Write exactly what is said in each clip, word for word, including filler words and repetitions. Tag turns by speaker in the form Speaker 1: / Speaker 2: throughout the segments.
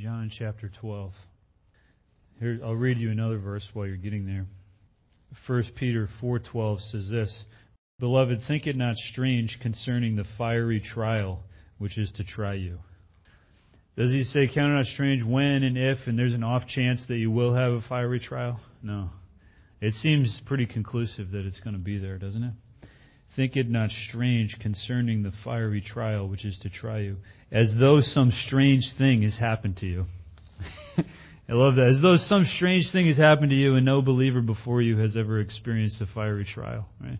Speaker 1: John chapter twelve. Here, I'll read you another verse while you're getting there. First Peter four twelve says this, Beloved, think it not strange concerning the fiery trial which is to try you. Does he say count it not strange when and if, and there's an off chance that you will have a fiery trial? No. It seems pretty conclusive that it's going to be there, doesn't it? Think it not strange concerning the fiery trial which is to try you, as though some strange thing has happened to you. I love that. As though some strange thing has happened to you and no believer before you has ever experienced a fiery trial. Right?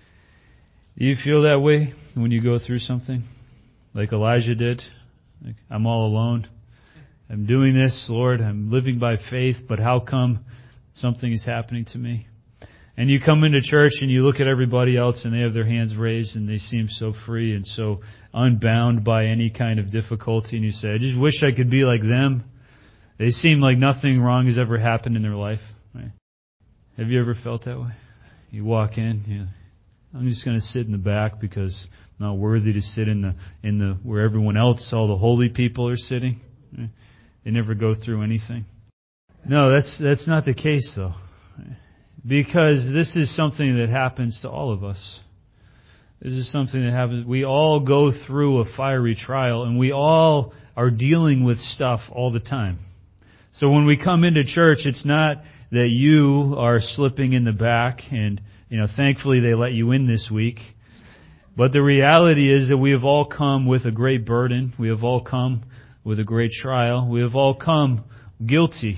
Speaker 1: Do you feel that way when you go through something? Like Elijah did? Like, I'm all alone. I'm doing this, Lord. I'm living by faith, but how come something is happening to me? And you come into church and you look at everybody else and they have their hands raised and they seem so free and so unbound by any kind of difficulty. And you say, I just wish I could be like them. They seem like nothing wrong has ever happened in their life. Right? Have you ever felt that way? You walk in, you know, I'm just going to sit in the back because I'm not worthy to sit in the in the where everyone else, all the holy people are sitting. Right? They never go through anything. No, that's that's not the case though. Right? Because this is something that happens to all of us. This is something that happens. We all go through a fiery trial, and we all are dealing with stuff all the time. So when we come into church, it's not that you are slipping in the back, and you know, thankfully they let you in this week. But the reality is that we have all come with a great burden. We have all come with a great trial. We have all come guilty.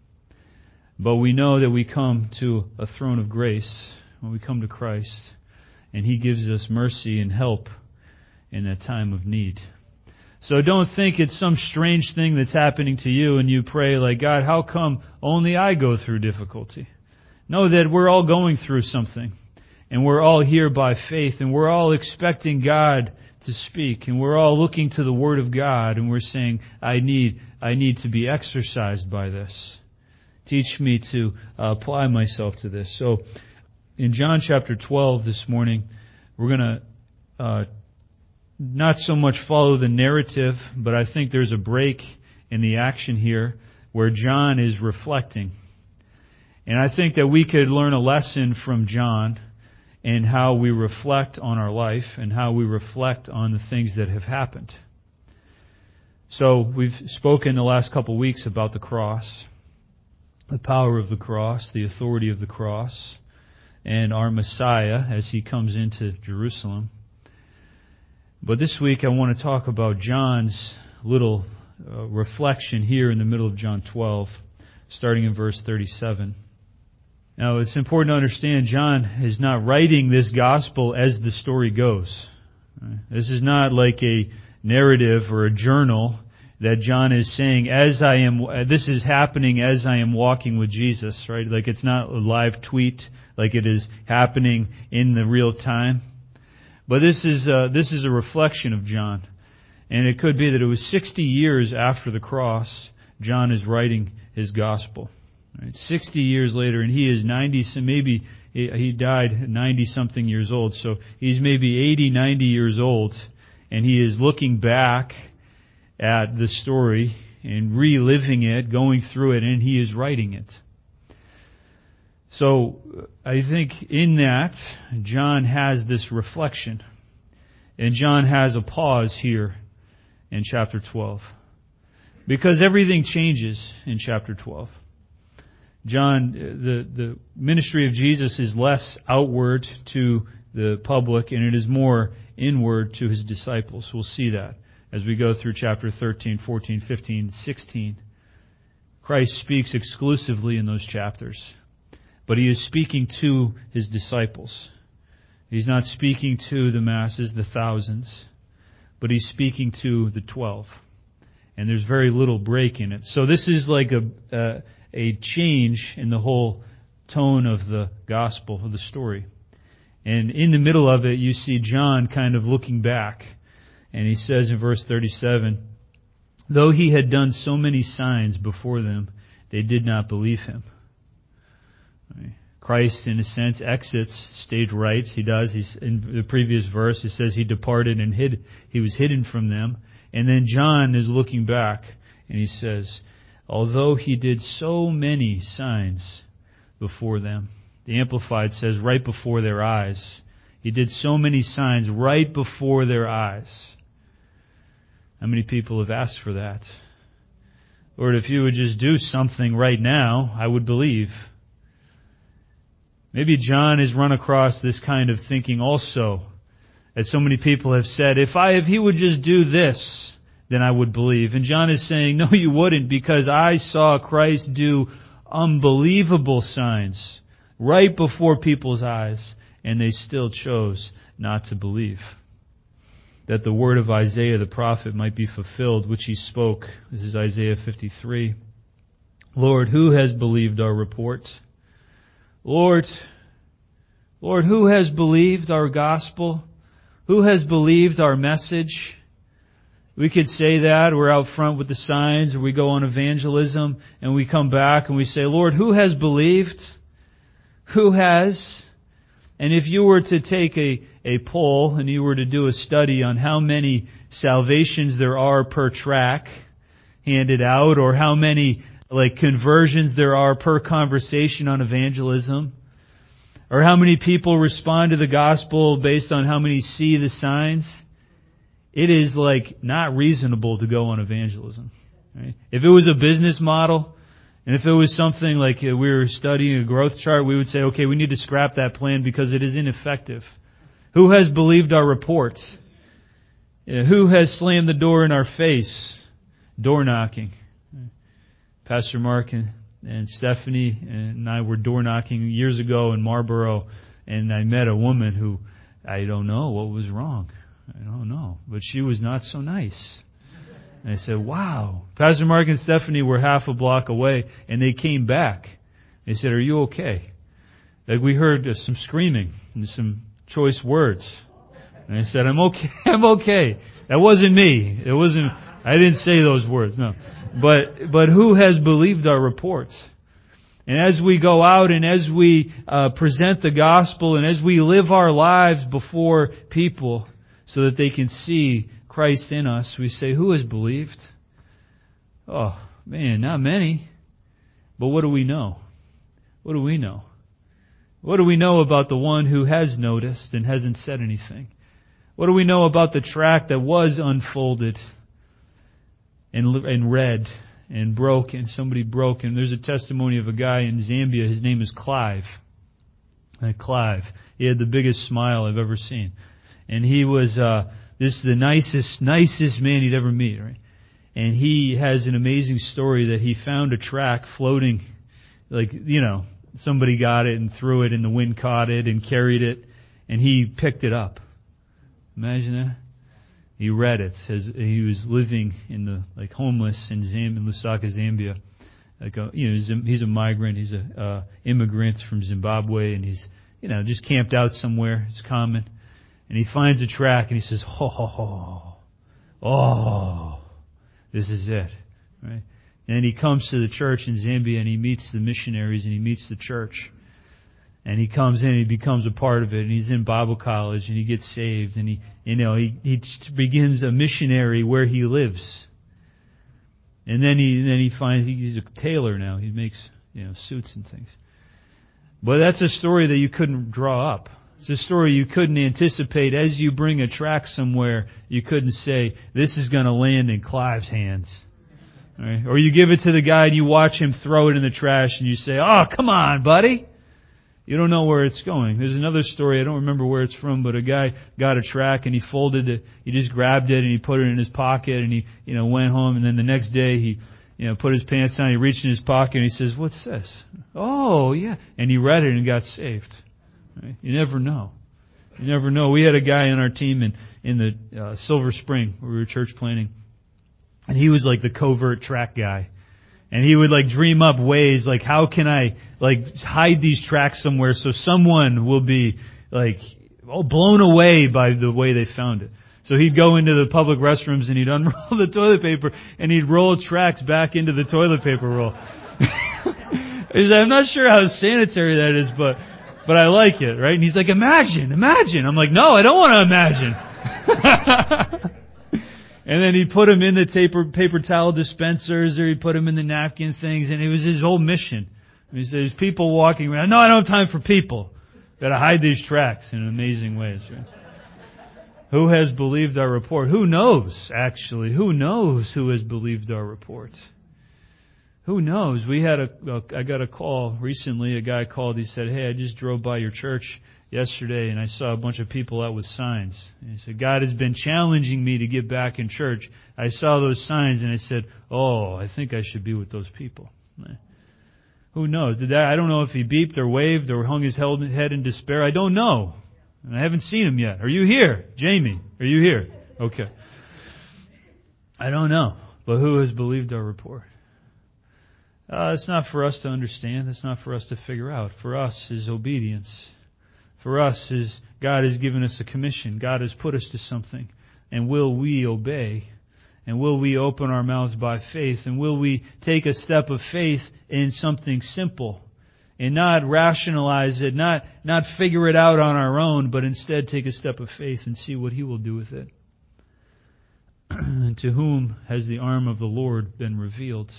Speaker 1: But we know that we come to a throne of grace when we come to Christ, and He gives us mercy and help in that time of need. So don't think it's some strange thing that's happening to you and you pray like, God, how come only I go through difficulty? Know that we're all going through something, and we're all here by faith, and we're all expecting God to speak, and we're all looking to the Word of God, and we're saying, I need, I need to be exercised by this. Teach me to uh, apply myself to this. So, in John chapter twelve this morning, we're going to uh, not so much follow the narrative, but I think there's a break in the action here where John is reflecting. And I think that we could learn a lesson from John in how we reflect on our life and how we reflect on the things that have happened. So, we've spoken the last couple of weeks about the cross, the power of the cross, the authority of the cross, and our Messiah as He comes into Jerusalem. But this week I want to talk about John's little uh, reflection here in the middle of John twelve, starting in verse thirty-seven. Now it's important to understand John is not writing this gospel as the story goes. Right? This is not like a narrative or a journal that John is saying, as I am, this is happening as I am walking with Jesus, right? Like it's not a live tweet, like it is happening in the real time. But this is uh, this is a reflection of John, and it could be that it was sixty years after the cross, John is writing his gospel. Right? Sixty years later, and he is ninety, so maybe he died ninety something years old, so he's maybe eighty, ninety years old, and he is looking back at the story and reliving it, going through it, and he is writing it. So I think in that, John has this reflection. And John has a pause here in chapter twelve. Because everything changes in chapter twelve. John, the, the ministry of Jesus is less outward to the public, and it is more inward to His disciples. We'll see that as we go through chapter thirteen, fourteen, fifteen, sixteen. Christ speaks exclusively in those chapters. But He is speaking to His disciples. He's not speaking to the masses, the thousands, but He's speaking to the twelve. And there's very little break in it. So this is like a, a, a change in the whole tone of the gospel, of the story. And in the middle of it, you see John kind of looking back. And he says in verse thirty-seven, though He had done so many signs before them, they did not believe Him. Right. Christ, in a sense, exits stage right. He does. He's in the previous verse, it says He departed and hid. He was hidden from them. And then John is looking back, And he says, although he did so many signs before them. The Amplified says right before their eyes. He did so many signs right before their eyes. How many people have asked for that? Lord, if you would just do something right now, I would believe. Maybe John has run across this kind of thinking also, that so many people have said, if I, if he would just do this, then I would believe. And John is saying, no, you wouldn't, because I saw Christ do unbelievable signs right before people's eyes, and they still chose not to believe. That the word of Isaiah the prophet might be fulfilled, which he spoke. This is Isaiah fifty-three. Lord, who has believed our report? Lord, Lord, who has believed our gospel? Who has believed our message? We could say that. We're out front with the signs, or we go on evangelism, and we come back and we say, Lord, who has believed? Who has? And if you were to take a, a poll and you were to do a study on how many salvations there are per track handed out, or how many like conversions there are per conversation on evangelism, or how many people respond to the gospel based on how many see the signs, it is like not reasonable to go on evangelism. Right? If it was a business model, and if it was something like we were studying a growth chart, we would say, okay, we need to scrap that plan because it is ineffective. Who has believed our report? Who has slammed the door in our face? Door knocking. Pastor Mark and, and Stephanie and I were door knocking years ago in Marlboro, and I met a woman who, I don't know what was wrong. I don't know. But she was not so nice. And I said, wow. Pastor Mark and Stephanie were half a block away, and they came back. They said, are you okay? Like we heard uh, some screaming and some choice words. And I said, I'm okay. I'm okay. That wasn't me. It wasn't, I didn't say those words, no. But, but who has believed our reports? And as we go out and as we uh, present the gospel and as we live our lives before people so that they can see Christ in us, we say, who has believed? Oh, man, not many. But what do we know? What do we know? What do we know about the one who has noticed and hasn't said anything? What do we know about the tract that was unfolded and, and read and broken? Somebody broke. And there's a testimony of a guy in Zambia. His name is Clive. Uh, Clive. He had the biggest smile I've ever seen. And he was... Uh, This is the nicest, nicest man you'd ever meet, right? And he has an amazing story that he found a track floating, like, you know, somebody got it and threw it and the wind caught it and carried it, and he picked it up. Imagine that. He read it as he was living in the, like, homeless in Zambia, in Lusaka, Zambia. Like, a, you know, he's a, he's a migrant, he's a uh, immigrant from Zimbabwe, and he's, you know, just camped out somewhere. It's common. And he finds a track and he says, ho, ho, ho, oh, this is it. Right? And then he comes to the church in Zambia and he meets the missionaries and he meets the church. And he comes in and he becomes a part of it. And he's in Bible college and he gets saved. And he, you know, he, he begins a missionary where he lives. And then he, then he finds, he's a tailor now. He makes, you know, suits and things. But that's a story that you couldn't draw up. It's a story you couldn't anticipate. As you bring a track somewhere, you couldn't say, this is going to land in Clive's hands. Right? Or you give it to the guy and you watch him throw it in the trash and you say, oh, come on, buddy. You don't know where it's going. There's another story, I don't remember where it's from, but a guy got a track and he folded it, he just grabbed it and he put it in his pocket and he, you know, went home, and then the next day he, you know, put his pants on, he reached in his pocket and he says, what's this? Oh, yeah. And he read it and got saved. Right? You never know. You never know. We had a guy on our team in, in the uh, Silver Spring where we were church planting. And he was like the covert track guy. And he would like dream up ways like, how can I like hide these tracks somewhere so someone will be like oh, blown away by the way they found it. So he'd go into the public restrooms and he'd unroll the toilet paper and he'd roll tracks back into the toilet paper roll. I'm not sure how sanitary that is, but But I like it, right? And he's like, imagine, imagine. I'm like, no, I don't want to imagine. And then he'd put them in the paper, paper towel dispensers, or he'd put them in the napkin things, and it was his whole mission. He said, there's people walking around. No, I don't have time for people. Got to hide these tracts in amazing ways. Right? Who has believed our report? Who knows, actually? Who knows who has believed our report? Who knows? We had a, I got a call recently. A guy called. He said, hey, I just drove by your church yesterday and I saw a bunch of people out with signs. And he said, God has been challenging me to get back in church. I saw those signs and I said, oh, I think I should be with those people. Who knows? Did that, I don't know if he beeped or waved or hung his head in despair. I don't know. And I haven't seen him yet. Are you here? Jamie, are you here? Okay. I don't know. But who has believed our report? Uh, it's not for us to understand. It's not for us to figure out. For us is obedience. For us is God has given us a commission. God has put us to something. And will we obey? And will we open our mouths by faith? And will we take a step of faith in something simple? And not rationalize it, not, not figure it out on our own, but instead take a step of faith and see what He will do with it. And to whom has the arm of the Lord been revealed?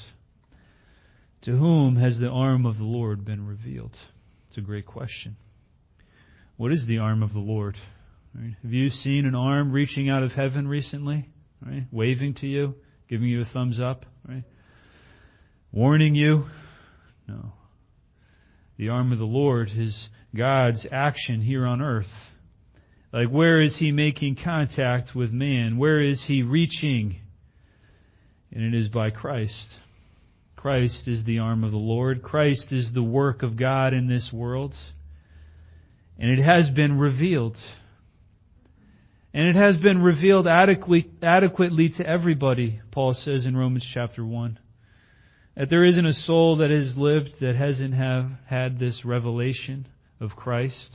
Speaker 1: To whom has the arm of the Lord been revealed? It's a great question. What is the arm of the Lord? Right? Have you seen an arm reaching out of heaven recently? Right? Waving to you, giving you a thumbs up, right? Warning you? No. The arm of the Lord is God's action here on earth. Like, where is He making contact with man? Where is He reaching? And it is by Christ. Christ is the arm of the Lord. Christ is the work of God in this world. And it has been revealed. And it has been revealed adequately, adequately to everybody, Paul says in Romans chapter one. That there isn't a soul that has lived that hasn't have had this revelation of Christ.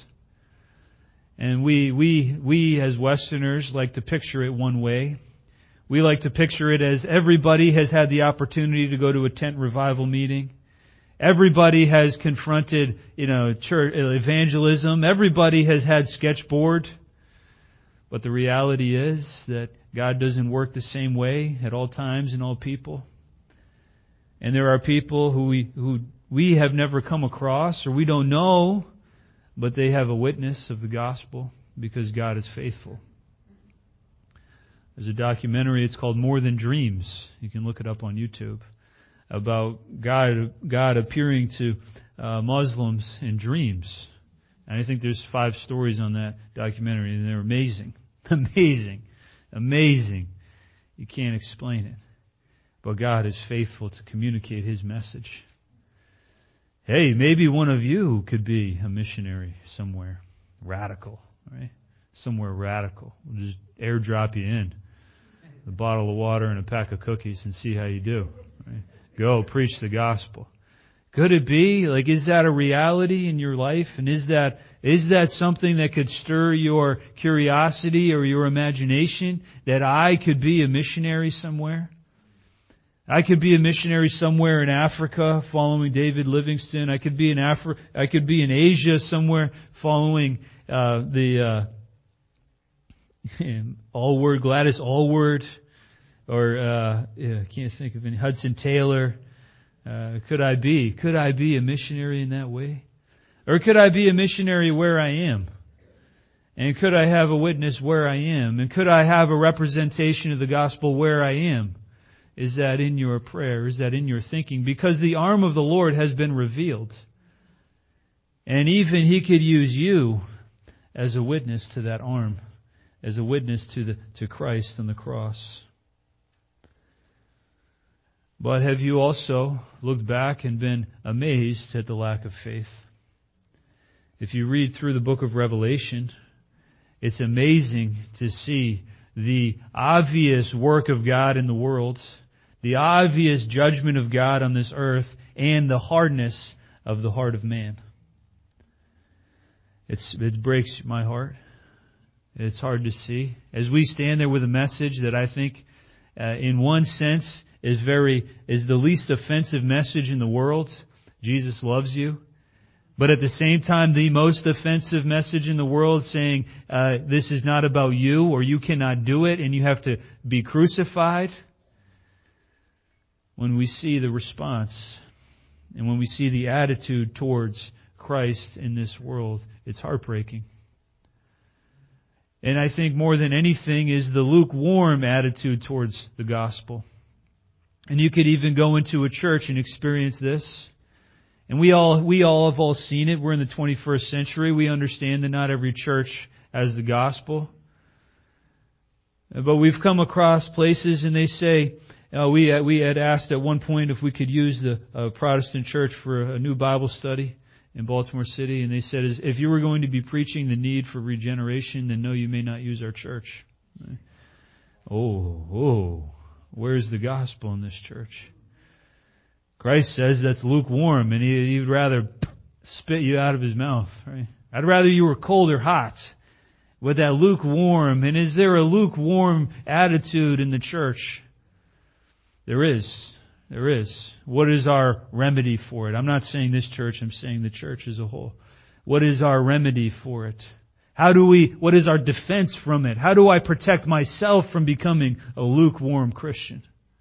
Speaker 1: And we, we, we as Westerners like to picture it one way. We like to picture it as everybody has had the opportunity to go to a tent revival meeting. Everybody has confronted, you know, church evangelism. Everybody has had sketchboard. But the reality is that God doesn't work the same way at all times and all people. And there are people who we, who we have never come across or we don't know, but they have a witness of the gospel because God is faithful. There's a documentary, it's called More Than Dreams. You can look it up on YouTube. About God God appearing to uh, Muslims in dreams. And I think there's five stories on that documentary, and they're amazing. Amazing. Amazing. You can't explain it. But God is faithful to communicate His message. Hey, maybe one of you could be a missionary somewhere. Radical, right? Somewhere radical. We'll just airdrop you in. A bottle of water and a pack of cookies and see how you do. Right? Go, preach the gospel. Could it be? Like, is that a reality in your life? And is that is that something that could stir your curiosity or your imagination? That I could be a missionary somewhere? I could be a missionary somewhere in Africa following David Livingstone. I could be in Afri- I could be in Asia somewhere following uh, the uh, Allward, Gladys Allward, or uh, yeah, I can't think of any, Hudson Taylor. Uh, could I be? Could I be a missionary in that way? Or could I be a missionary where I am? And could I have a witness where I am? And could I have a representation of the gospel where I am? Is that in your prayer? Is that in your thinking? Because the arm of the Lord has been revealed. And even He could use you as a witness to that arm, as a witness to the to Christ on the cross. But have you also looked back and been amazed at the lack of faith? If you read through the book of Revelation, it's amazing to see the obvious work of God in the world, the obvious judgment of God on this earth, and the hardness of the heart of man. It's, it breaks my heart. It's hard to see. As we stand there with a message that I think, uh, in one sense, is very is the least offensive message in the world. Jesus loves you. But at the same time, the most offensive message in the world saying, uh, this is not about you, or you cannot do it, and you have to be crucified. When we see the response, and when we see the attitude towards Christ in this world, it's heartbreaking. And I think more than anything is the lukewarm attitude towards the gospel. And you could even go into a church and experience this. And we all we all have all seen it. We're in the twenty-first century. We understand that not every church has the gospel. But we've come across places and they say, uh, we, uh, we had asked at one point if we could use the uh, Protestant church for a new Bible study in Baltimore City. And they said, if you were going to be preaching the need for regeneration, then no, you may not use our church. Oh, oh, where's the gospel in this church? Christ says that's lukewarm, and he, he would rather spit you out of His mouth. Right? I'd rather you were cold or hot. With that lukewarm, and is there a lukewarm attitude in the church? There is. There is. What is our remedy for it? I'm not saying this church, I'm saying the church as a whole. What is our remedy for it? How do we, what is our defense from it? How do I protect myself from becoming a lukewarm Christian?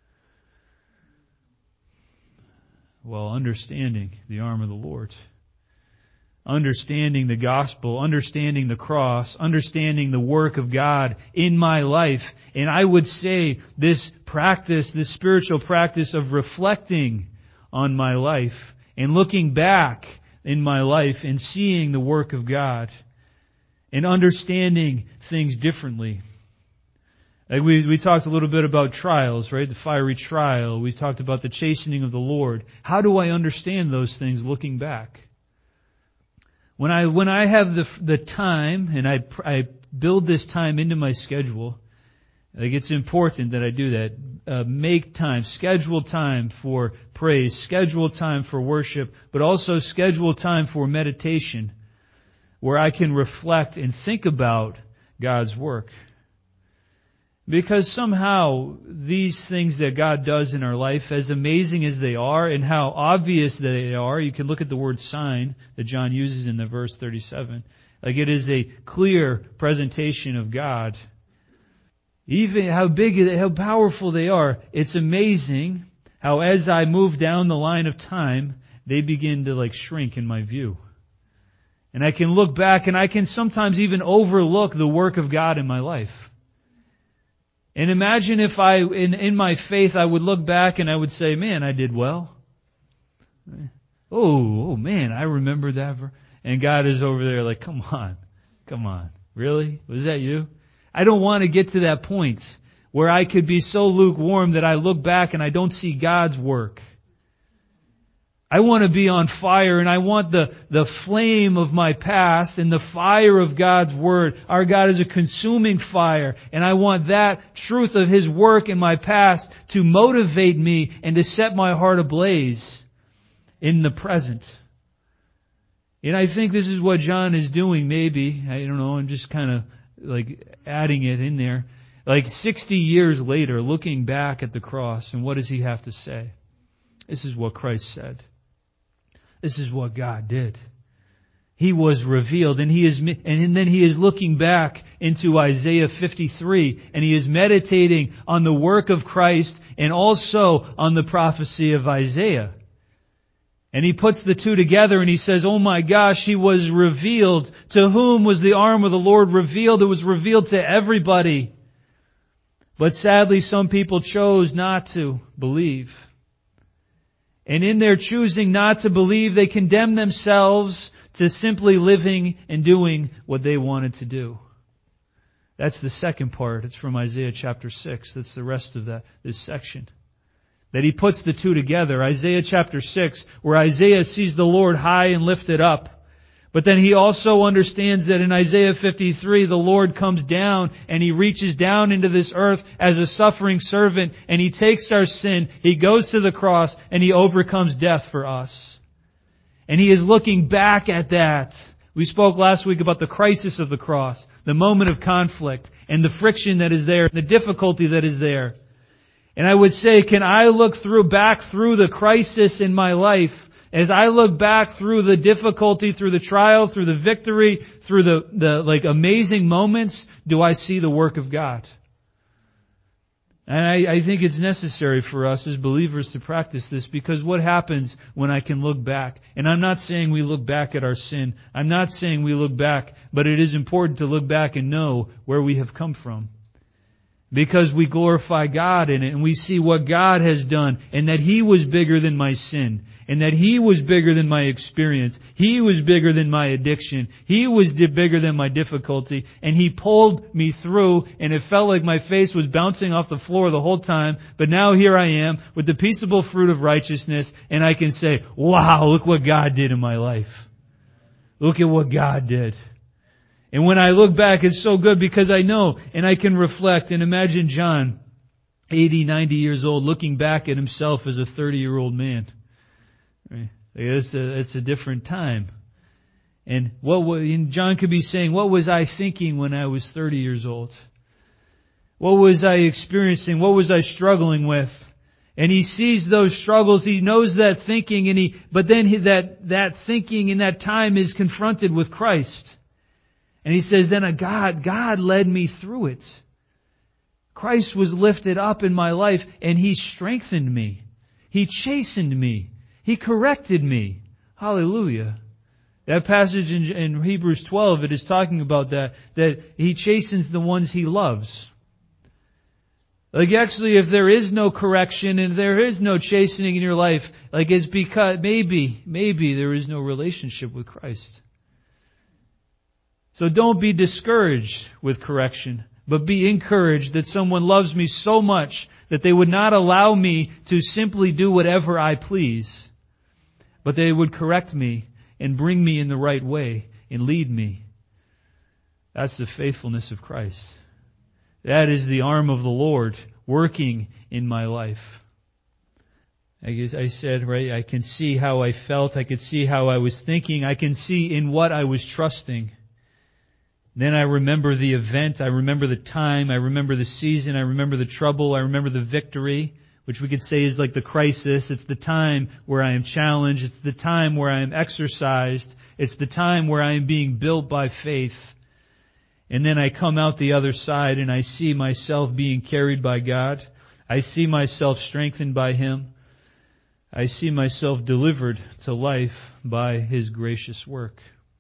Speaker 1: Well, understanding the arm of the Lord. Understanding the gospel, understanding the cross, understanding the work of God in my life. And I would say this practice, this spiritual practice of reflecting on my life and looking back in my life and seeing the work of God and understanding things differently. Like we, we talked a little bit about trials, right? The fiery trial. We talked about the chastening of the Lord. How do I understand those things looking back? When I when I have the the time and I I build this time into my schedule, like it's important that I do that. Uh, make time, schedule time for praise, schedule time for worship, but also schedule time for meditation, where I can reflect and think about God's work. Because somehow these things that God does in our life, as amazing as they are and how obvious they are, you can look at the word sign that John uses in the verse thirty-seven. Like it is a clear presentation of God. Even how big, how powerful they are. It's amazing how as I move down the line of time, they begin to like shrink in my view. And I can look back and I can sometimes even overlook the work of God in my life. And imagine if I, in, in my faith, I would look back and I would say, man, I did well. Oh, oh man, I remember that. And God is over there like, come on, come on. Really? Was that you? I don't want to get to that point where I could be so lukewarm that I look back and I don't see God's work. I want to be on fire, and I want the, the flame of my past and the fire of God's Word. Our God is a consuming fire, and I want that truth of His work in my past to motivate me and to set my heart ablaze in the present. And I think this is what John is doing, maybe. I don't know, I'm just kind of like adding it in there. Like sixty years later, looking back at the cross, and what does he have to say? This is what Christ said. This is what God did. He was revealed, and he is, and then he is looking back into Isaiah fifty-three, and he is meditating on the work of Christ and also on the prophecy of Isaiah. And he puts the two together and he says, oh my gosh, he was revealed. To whom was the arm of the Lord revealed? It was revealed to everybody. But sadly, some people chose not to believe. And in their choosing not to believe, they condemn themselves to simply living and doing what they wanted to do. That's the second part. It's from Isaiah chapter six. That's the rest of that, this section. That he puts the two together. Isaiah chapter six, where Isaiah sees the Lord high and lifted up. But then he also understands that in Isaiah fifty-three, the Lord comes down and He reaches down into this earth as a suffering servant, and He takes our sin, He goes to the cross, and He overcomes death for us. And He is looking back at that. We spoke last week about the crisis of the cross, the moment of conflict, and the friction that is there, the difficulty that is there. And I would say, can I look through back through the crisis in my life As I look back through the difficulty, through the trial, through the victory, through the, the like amazing moments, do I see the work of God? And I, I think it's necessary for us as believers to practice this, because what happens when I can look back? And I'm not saying we look back at our sin. I'm not saying we look back, but it is important to look back and know where we have come from. Because we glorify God in it, and we see what God has done, and that He was bigger than my sin, and that He was bigger than my experience. He was bigger than my addiction. He was bigger than my difficulty, and He pulled me through, and it felt like my face was bouncing off the floor the whole time, but now here I am with the peaceable fruit of righteousness, and I can say, wow, look what God did in my life. Look at what God did. And when I look back, it's so good because I know and I can reflect and imagine John, eighty, ninety years old, looking back at himself as a thirty-year-old man. Right? It's a, it's a different time. And what and John could be saying, what was I thinking when I was thirty years old? What was I experiencing? What was I struggling with? And he sees those struggles. He knows that thinking, and he, but then he, that, that thinking in that time is confronted with Christ. And he says, then a God, God led me through it. Christ was lifted up in my life, and He strengthened me. He chastened me. He corrected me. Hallelujah. That passage in, in Hebrews twelve, it is talking about that, that He chastens the ones He loves. Like actually, if there is no correction and there is no chastening in your life, like it's because maybe, maybe there is no relationship with Christ. So don't be discouraged with correction, but be encouraged that someone loves me so much that they would not allow me to simply do whatever I please, but they would correct me and bring me in the right way and lead me. That's the faithfulness of Christ. That is the arm of the Lord working in my life. I guess I said, right, I can see how I felt, I could see how I was thinking, I can see in what I was trusting. Then I remember the event, I remember the time, I remember the season, I remember the trouble, I remember the victory, which we could say is like the crisis. It's the time where I am challenged. It's the time where I am exercised. It's the time where I am being built by faith. And then I come out the other side and I see myself being carried by God. I see myself strengthened by Him. I see myself delivered to life by His gracious work.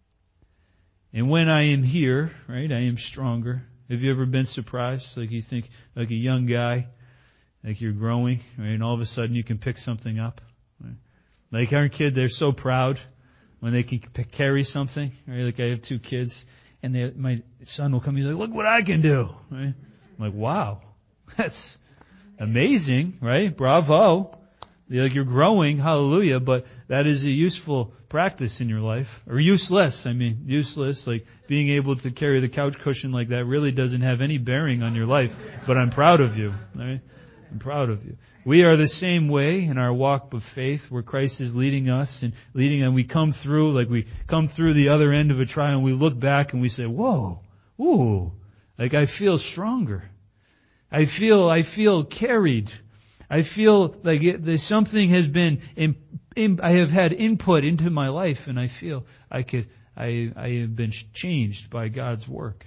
Speaker 1: And when I am here, right, I am stronger. Have you ever been surprised? Like you think, like a young guy, like you're growing, right, and all of a sudden you can pick something up. Right? Like our kid, they're so proud when they can p- carry something. Right? Like I have two kids, and they, my son will come. He's like, "Look what I can do!" Right? I'm like, "Wow, that's amazing!" Right? Bravo! Like you're growing, hallelujah. But that is a useful practice in your life, or useless. I mean, useless. Like being able to carry the couch cushion like that really doesn't have any bearing on your life. But I'm proud of you. Right? I'm proud of you. We are the same way in our walk of faith, where Christ is leading us and leading, and we come through, like we come through the other end of a trial, and we look back and we say, "Whoa, ooh, like I feel stronger. I feel, I feel carried. I feel like it, there's something has been, in, in, I have had input into my life, and I feel I could, I, I have been changed by God's work."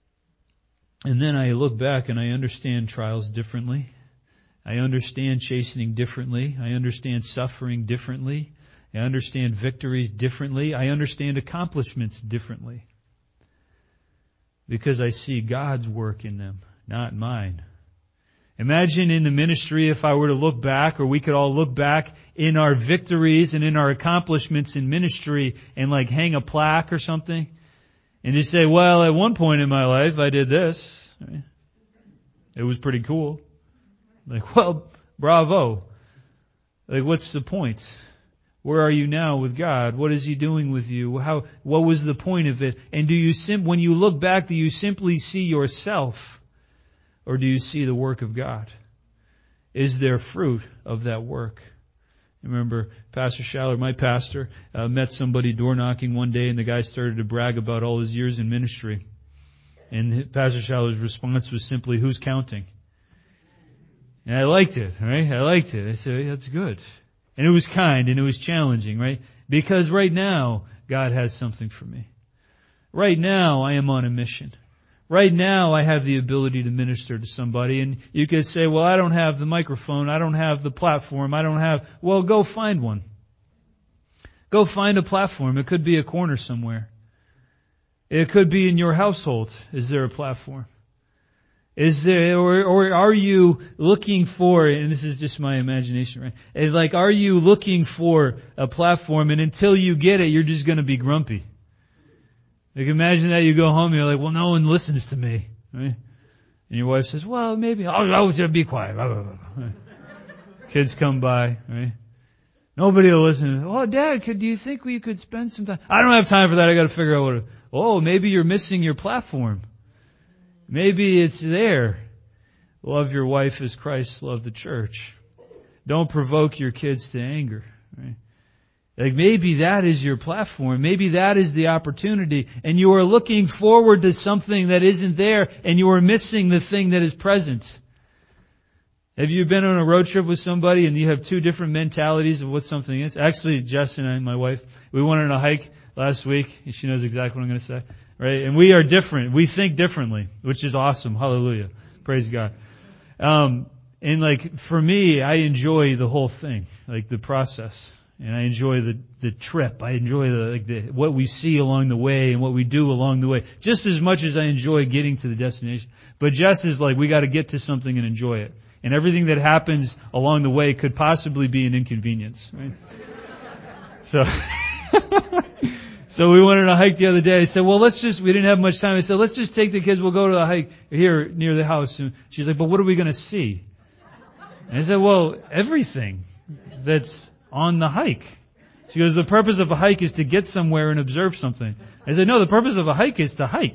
Speaker 1: And then I look back and I understand trials differently. I understand chastening differently. I understand suffering differently. I understand victories differently. I understand accomplishments differently. Because I see God's work in them, not mine. Imagine in the ministry if I were to look back, or we could all look back in our victories and in our accomplishments in ministry and like hang a plaque or something and just say, "Well, at one point in my life I did this. It was pretty cool." Like, well, bravo. Like, what's the point? Where are you now with God? What is He doing with you? How? What was the point of it? And do you sim- when you look back, do you simply see yourself? Or do you see the work of God? Is there fruit of that work? I remember Pastor Schaller, my pastor, uh, met somebody door knocking one day, and the guy started to brag about all his years in ministry. And Pastor Schaller's response was simply, "Who's counting?" And I liked it, right? I liked it. I said, "That's good." And it was kind and it was challenging, right? Because right now, God has something for me. Right now, I am on a mission. Right now, I have the ability to minister to somebody. And you could say, well, I don't have the microphone. I don't have the platform. I don't have... Well, go find one. Go find a platform. It could be a corner somewhere. It could be in your household. Is there a platform? Is there, or, or are you looking for, and this is just my imagination, right? It's like, are you looking for a platform and until you get it, you're just going to be grumpy? Like, imagine that you go home and you're like, well, no one listens to me, right? And your wife says, well, maybe, oh, oh just be quiet. Right? Kids come by, right? Nobody will listen. Oh, Dad, could, do you think we could spend some time? I don't have time for that. I got to figure out what to, oh, maybe you're missing your platform. Maybe it's there. Love your wife as Christ loved the church. Don't provoke your kids to anger. Right? Like maybe that is your platform. Maybe that is the opportunity. And you are looking forward to something that isn't there and you are missing the thing that is present. Have you been on a road trip with somebody and you have two different mentalities of what something is? Actually, Jess and I, my wife, we went on a hike last week. And she knows exactly what I'm going to say. Right? And we are different. We think differently, which is awesome. Hallelujah. Praise God. Um, and like, for me, I enjoy the whole thing, like the process. And I enjoy the, the trip. I enjoy the, like the, what we see along the way and what we do along the way, just as much as I enjoy getting to the destination. But Jess is like, we got to get to something and enjoy it. And everything that happens along the way could possibly be an inconvenience, right? So, so we went on a hike the other day. I said, well, let's just, we didn't have much time. I said, let's just take the kids. We'll go to the hike here near the house. And she's like, but what are we going to see? And I said, well, everything that's on the hike. She goes, the purpose of a hike is to get somewhere and observe something. I said, no, the purpose of a hike is to hike.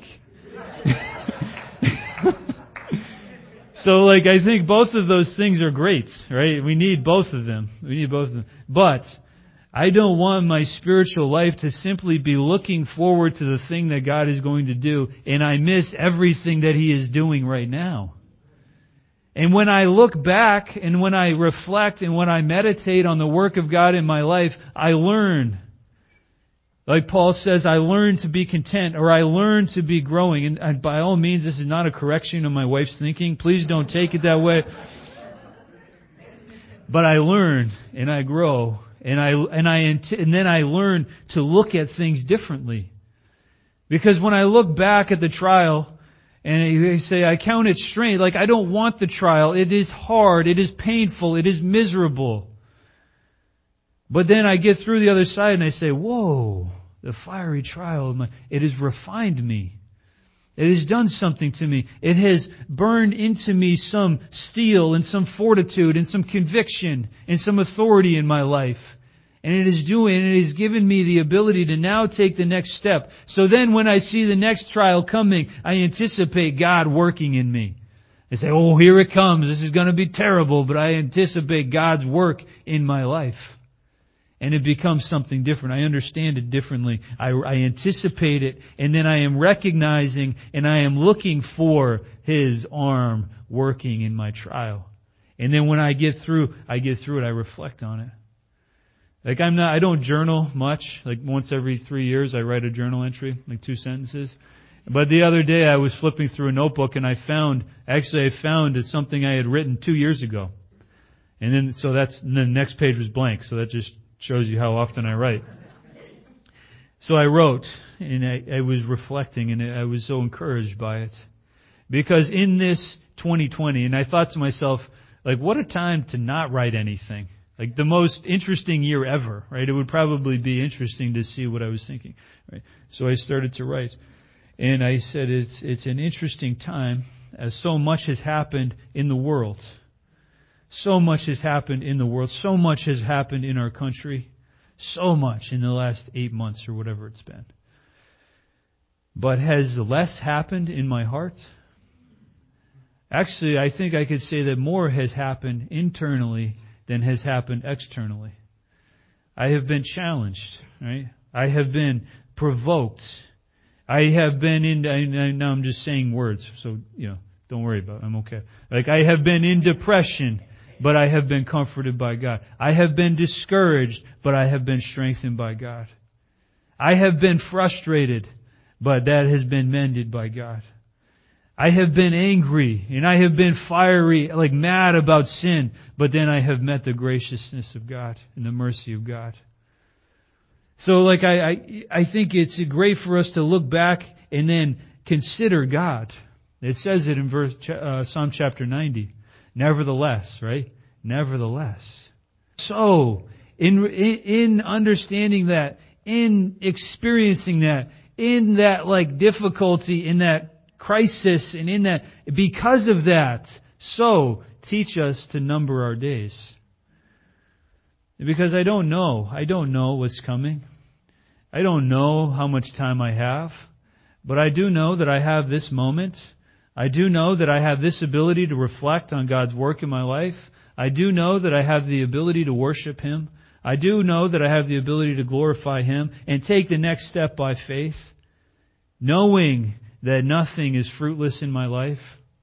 Speaker 1: So, like, I think both of those things are great, right? We need both of them. We need both of them. But I don't want my spiritual life to simply be looking forward to the thing that God is going to do, and I miss everything that He is doing right now. And when I look back and when I reflect and when I meditate on the work of God in my life, I learn. Like Paul says, I learn to be content, or I learn to be growing. And, and by all means, this is not a correction of my wife's thinking. Please don't take it that way. But I learn and I grow, and I and I and then I learn to look at things differently. Because when I look back at the trial, and you say, I count it strange. Like, I don't want the trial. It is hard. It is painful. It is miserable. But then I get through the other side and I say, whoa, the fiery trial, it has refined me. It has done something to me. It has burned into me some steel and some fortitude and some conviction and some authority in my life. And it is doing, and it has given me the ability to now take the next step. So then when I see the next trial coming, I anticipate God working in me. I say, oh, here it comes. This is going to be terrible, but I anticipate God's work in my life. And it becomes something different. I understand it differently. I, I anticipate it, and then I am recognizing and I am looking for His arm working in my trial. And then when I get through, I get through it, I reflect on it. Like I'm not, I don't journal much. Like once every three years I write a journal entry, like two sentences. But the other day I was flipping through a notebook and I found, actually I found something I had written two years ago. And then, so that's, and then the next page was blank. So that just shows you how often I write. So I wrote, and I, I was reflecting, and I was so encouraged by it. Because in this twenty twenty, and I thought to myself, like, what a time to not write anything. Like the most interesting year ever, right? It would probably be interesting to see what I was thinking, right? So I started to write. And I said, it's it's an interesting time, as so much has happened in the world. So much has happened in the world. So much has happened in our country. So much in the last eight months or whatever it's been. But has less happened in my heart? Actually, I think I could say that more has happened internally than has happened externally. I have been challenged, right? I have been provoked. I have been in, I, now I'm just saying words, so, you know, don't worry about it. I'm okay. Like, I have been in depression. but I have been comforted by God. I have been discouraged, but I have been strengthened by God. I have been frustrated, but that has been mended by God. I have been angry, and I have been fiery, like mad about sin, but then I have met the graciousness of God and the mercy of God. So like I, I, I think it's great for us to look back and then consider God. It says it in verse uh, Psalm chapter ninety. Nevertheless, right? Nevertheless. So, in, in understanding that, in experiencing that, in that like difficulty, in that crisis, and in that, because of that, so teach us to number our days. Because I don't know. I don't know what's coming. I don't know how much time I have. But I do know that I have this moment. I do know that I have this ability to reflect on God's work in my life. I do know that I have the ability to worship Him. I do know that I have the ability to glorify Him and take the next step by faith, knowing that nothing is fruitless in my life.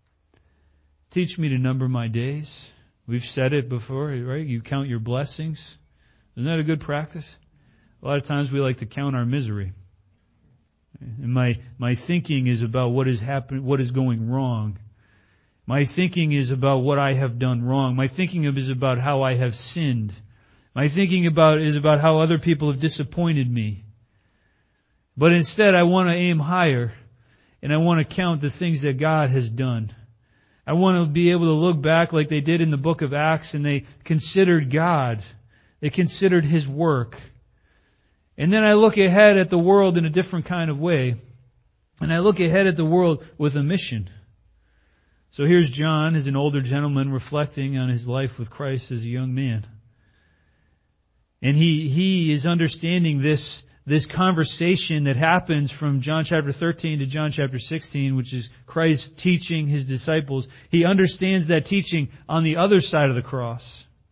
Speaker 1: Teach me to number my days. We've said it before, right? You count your blessings. Isn't that a good practice? A lot of times we like to count our misery. And my, my thinking is about what is happening, what is going wrong. My thinking is about what I have done wrong. My thinking is about how I have sinned. My thinking about is about how other people have disappointed me. But instead, I want to aim higher, and I want to count the things that God has done. I want to be able to look back like they did in the book of Acts, and they considered God. They considered His work. And then I look ahead at the world in a different kind of way. And I look ahead at the world with a mission. So here's John as an older gentleman reflecting on his life with Christ as a young man. And he, he is understanding this, this conversation that happens from John chapter thirteen to John chapter sixteen, which is Christ teaching His disciples. He understands that teaching on the other side of the cross.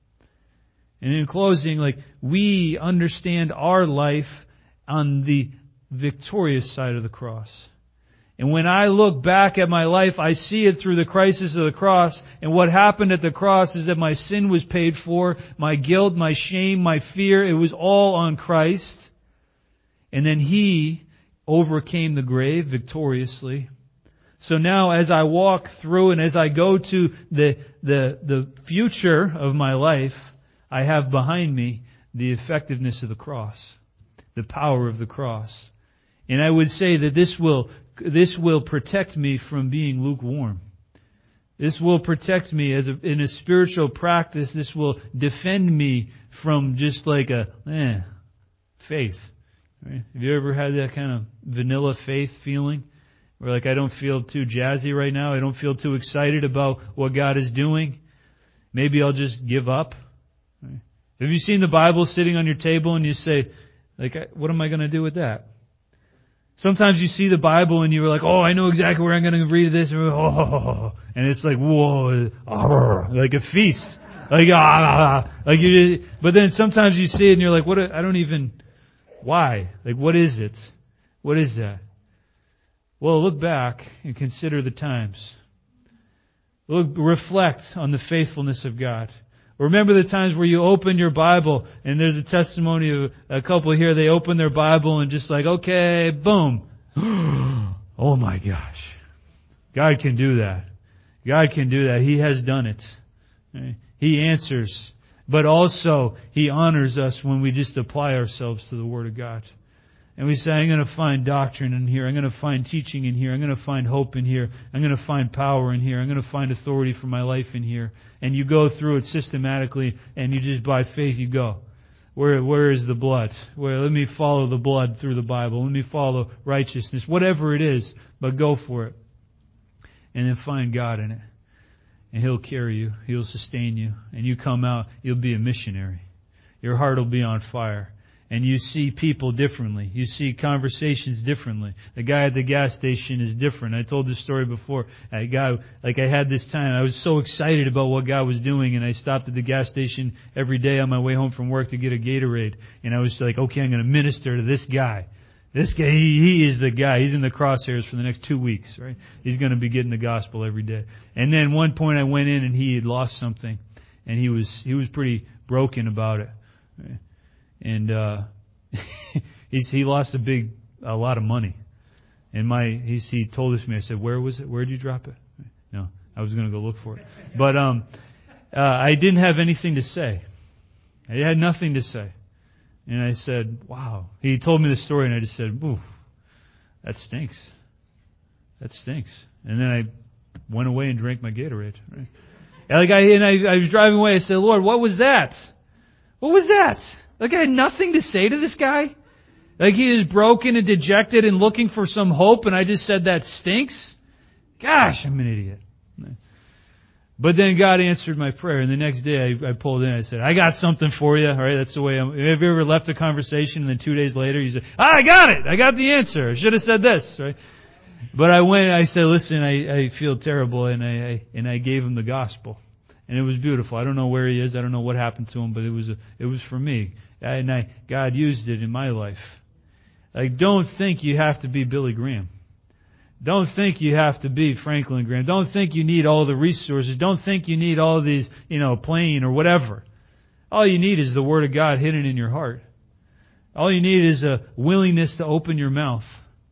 Speaker 1: And in closing, like, we understand our life on the victorious side of the cross. And when I look back at my life, I see it through the crisis of the cross. And what happened at the cross is that my sin was paid for, my guilt, my shame, my fear, it was all on Christ. And then He overcame the grave victoriously. So now as I walk through and as I go to the, the, the future of my life, I have behind me the effectiveness of the cross, the power of the cross. And I would say that this will, this will protect me from being lukewarm. This will protect me as a, in a spiritual practice. This will defend me from just like a, eh, faith. Right? Have you ever had that kind of vanilla faith feeling? Where like, I don't feel too jazzy right now. I don't feel too excited about what God is doing. Maybe I'll just give up. Right? Have you seen the Bible sitting on your table and you say, like, what am I going to do with that? Sometimes you see the Bible and you're like, oh, I know exactly where I'm going to read this. And it's like, whoa, like a feast. Like, ah, like you. But then sometimes you see it and you're like, what? I don't even, why? Like, what is it? What is that? Well, look back and consider the times. Look, reflect on the faithfulness of God. Remember the times where you open your Bible, and there's a testimony of a couple here, they open their Bible and just like, okay, boom. Oh my gosh. God can do that. God can do that. He has done it. He answers. But also, He honors us when we just apply ourselves to the Word of God. And we say, I'm going to find doctrine in here. I'm going to find teaching in here. I'm going to find hope in here. I'm going to find power in here. I'm going to find authority for my life in here. And you go through it systematically, and you just by faith you go. Where where is the blood? Where let me follow the blood through the Bible. Let me follow righteousness. Whatever it is, but go for it. And then find God in it. And He'll carry you. He'll sustain you. And you come out, you'll be a missionary. Your heart will be on fire. And you see people differently. You see conversations differently. The guy at the gas station is different. I told this story before. A guy, like I had this time, I was so excited about what God was doing, and I stopped at the gas station every day on my way home from work to get a Gatorade. And I was like, okay, I'm going to minister to this guy. This guy, he, he is the guy. He's in the crosshairs for the next two weeks, right? He's going to be getting the gospel every day. And then one point I went in and he had lost something. and he was he was pretty broken about it, and uh, he's, he lost a big a lot of money. And my he's, he told this to me. I said, "Where was it? Where did you drop it?" No, I was going to go look for it, but um, uh, I didn't have anything to say. I had nothing to say, and I said, "Wow." He told me the story, and I just said, "Ooh, that stinks. That stinks." And then I went away and drank my Gatorade. Right? And like I and I, I was driving away. I said, "Lord, what was that? What was that? Like I had nothing to say to this guy." Like he is broken and dejected and looking for some hope, and I just said that stinks? Gosh, I'm an idiot. But then God answered my prayer, and the next day I, I pulled in and I said, I got something for you. All right, that's the way I'm... Have you ever left a conversation and then two days later you say, ah, I got it! I got the answer. I should have said this. Right? But I went and I said, listen, I, I feel terrible, and I, I and I gave him the gospel. And it was beautiful. I don't know where he is. I don't know what happened to him, but it was a, it was for me. And I, God used it in my life. Like, don't think you have to be Billy Graham. Don't think you have to be Franklin Graham. Don't think you need all the resources. Don't think you need all these, you know, plane or whatever. All you need is the Word of God hidden in your heart. All you need is a willingness to open your mouth.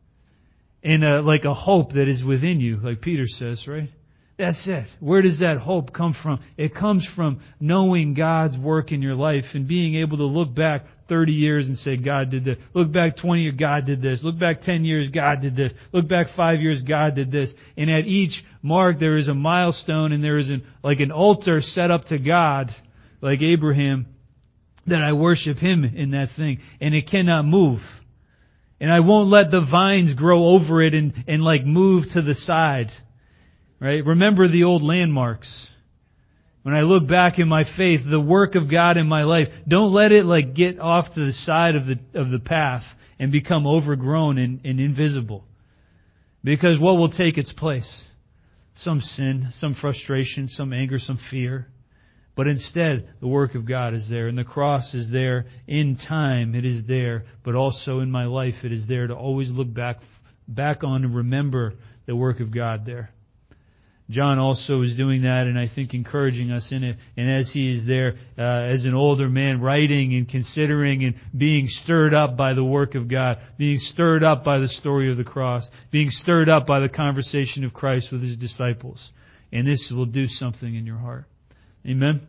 Speaker 1: And a, like a hope that is within you, like Peter says, right? That's it. Where does that hope come from? It comes from knowing God's work in your life and being able to look back thirty years and say, God did this. Look back twenty years, God did this. Look back ten years, God did this. Look back five years, God did this. And at each mark there is a milestone and there is an, like an altar set up to God, like Abraham, that I worship Him in that thing. And it cannot move. And I won't let the vines grow over it and, and like move to the side. Right? Remember the old landmarks. When I look back in my faith, the work of God in my life, don't let it like get off to the side of the of the path and become overgrown and, and invisible. Because what will take its place? Some sin, some frustration, some anger, some fear. But instead, the work of God is there. And the cross is there. In time, it is there. But also in my life, it is there to always look back, back on and remember the work of God there. John also is doing that, and I think encouraging us in it. And as he is there, uh, as an older man, writing and considering and being stirred up by the work of God, being stirred up by the story of the cross, being stirred up by the conversation of Christ with His disciples. And this will do something in your heart. Amen?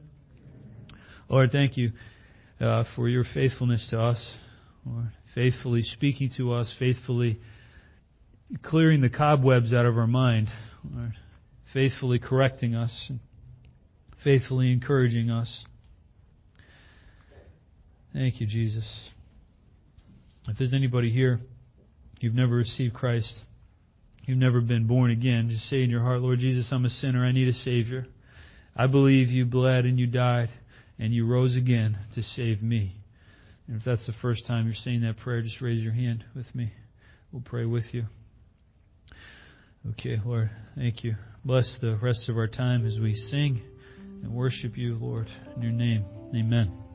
Speaker 1: Lord, thank you uh, for your faithfulness to us. Lord, faithfully speaking to us, faithfully clearing the cobwebs out of our mind. Lord, faithfully correcting us, and faithfully encouraging us. Thank you, Jesus. If there's anybody here, you've never received Christ, you've never been born again, just say in your heart, Lord Jesus, I'm a sinner, I need a Savior. I believe you bled and you died and you rose again to save me. And if that's the first time you're saying that prayer, just raise your hand with me. We'll pray with you. Okay, Lord, thank you. Bless the rest of our time as we sing and worship you, Lord, in your name. Amen.